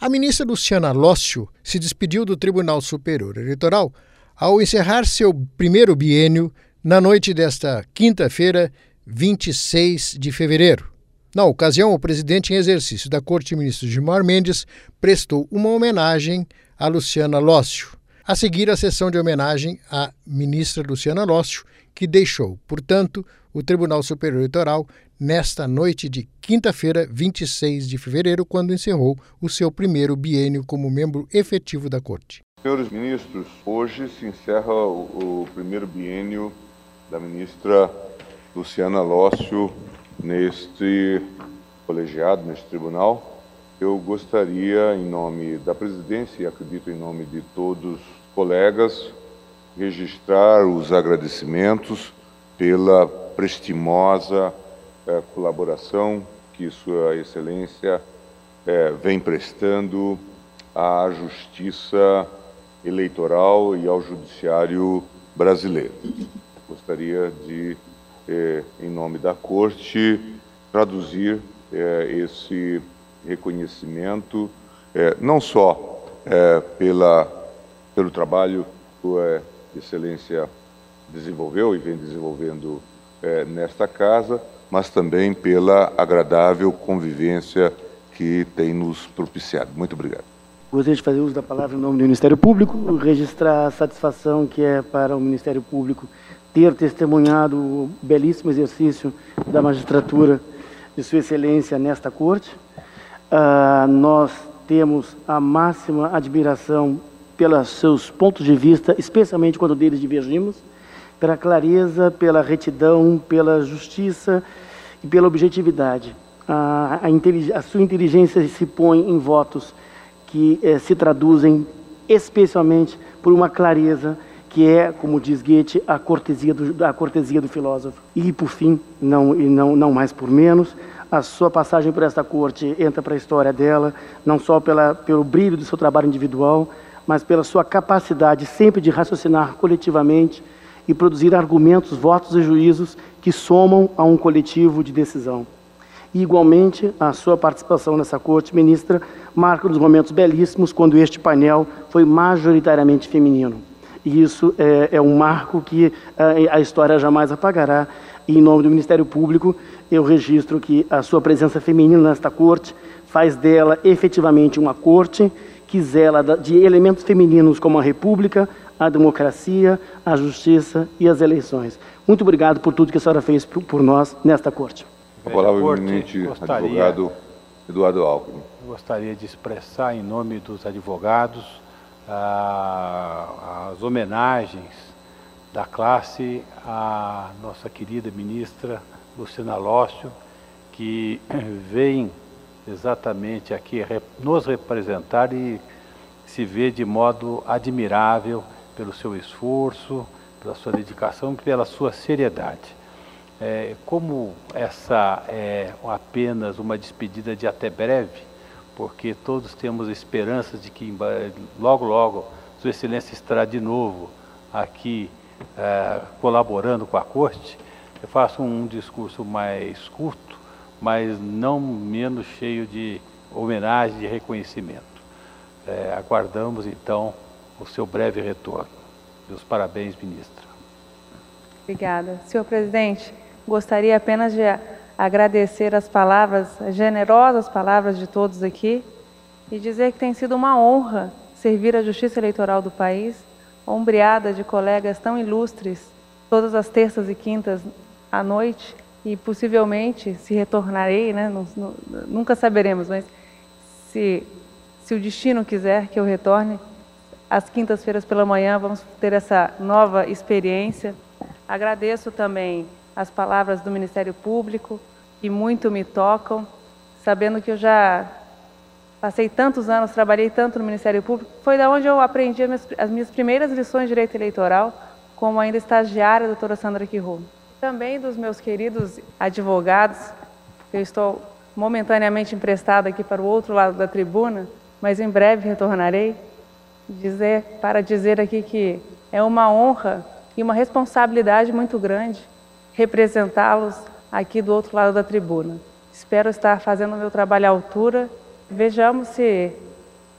A ministra Luciana Lócio se despediu do Tribunal Superior Eleitoral ao encerrar seu primeiro biênio na noite desta quinta-feira, 26 de fevereiro. Na ocasião, o presidente em exercício da Corte, ministro Gilmar Mendes, prestou uma homenagem a Luciana Lócio. A seguir, a sessão de homenagem à ministra Luciana Lócio, que deixou, portanto, o Tribunal Superior Eleitoral nesta noite de quinta-feira, 26 de fevereiro, quando encerrou o seu primeiro biênio como membro efetivo da Corte. Senhores ministros, hoje se encerra o primeiro biênio da ministra Luciana Lócio neste colegiado, neste tribunal. Eu gostaria, em nome da presidência e acredito em nome de todos os colegas, registrar os agradecimentos pela prestimosa colaboração que Sua Excelência vem prestando à Justiça Eleitoral e ao Judiciário brasileiro. Gostaria de, em nome da Corte, traduzir esse reconhecimento não só pelo trabalho que Sua Excelência desenvolveu e vem desenvolvendo nesta casa, mas também pela agradável convivência que tem nos propiciado. Muito obrigado. Gostaria de fazer uso da palavra em nome do Ministério Público, registrar a satisfação que é para o Ministério Público ter testemunhado o belíssimo exercício da magistratura de Sua Excelência nesta Corte. Nós temos a máxima admiração pelos seus pontos de vista, especialmente quando deles divergimos, pela clareza, pela retidão, pela justiça e pela objetividade. A sua inteligência se põe em votos que se traduzem especialmente por uma clareza que é, como diz Goethe, a cortesia do filósofo. E, por fim, não mais por menos, a sua passagem por esta corte entra para a história dela, não só pelo brilho do seu trabalho individual, mas pela sua capacidade sempre de raciocinar coletivamente e produzir argumentos, votos e juízos que somam a um coletivo de decisão. E, igualmente, a sua participação nessa corte, ministra, marca um dos momentos belíssimos quando este painel foi majoritariamente feminino. E isso é um marco que a história jamais apagará. E, em nome do Ministério Público, eu registro que a sua presença feminina nesta corte faz dela efetivamente uma corte que zela de elementos femininos como a República, a democracia, a justiça e as eleições. Muito obrigado por tudo que a senhora fez por nós nesta corte. A palavra ao eminente advogado Eduardo Alckmin. Gostaria de expressar em nome dos advogados as homenagens da classe à nossa querida ministra Luciana Lócio, que vem exatamente aqui nos representar e se vê de modo admirável pelo seu esforço, pela sua dedicação e pela sua seriedade. Como essa é apenas uma despedida de até breve, porque todos temos esperanças de que logo, logo, Sua Excelência estará de novo aqui colaborando com a Corte, eu faço um discurso mais curto, mas não menos cheio de homenagem e reconhecimento. Aguardamos, então, o seu breve retorno. Meus parabéns, ministra. Obrigada. Senhor presidente, gostaria apenas de agradecer as generosas palavras de todos aqui e dizer que tem sido uma honra servir a Justiça Eleitoral do país, ombreada de colegas tão ilustres, todas as terças e quintas à noite, e possivelmente, se retornarei, né, nunca saberemos, mas se o destino quiser que eu retorne, às quintas-feiras pela manhã vamos ter essa nova experiência. Agradeço também as palavras do Ministério Público, que muito me tocam, sabendo que eu já passei tantos anos, trabalhei tanto no Ministério Público, foi da onde eu aprendi as minhas primeiras lições de direito eleitoral, como ainda estagiária, a doutora Sandra Quirô. Também dos meus queridos advogados, eu estou momentaneamente emprestada aqui para o outro lado da tribuna, mas em breve retornarei, para dizer aqui que é uma honra e uma responsabilidade muito grande representá-los aqui do outro lado da tribuna. Espero estar fazendo o meu trabalho à altura. Vejamos se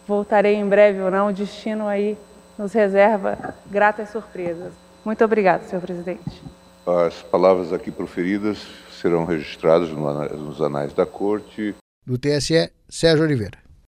voltarei em breve ou não, o destino aí nos reserva gratas surpresas. Muito obrigada, senhor presidente. As palavras aqui proferidas serão registradas nos anais da Corte. Do TSE, Sérgio Oliveira.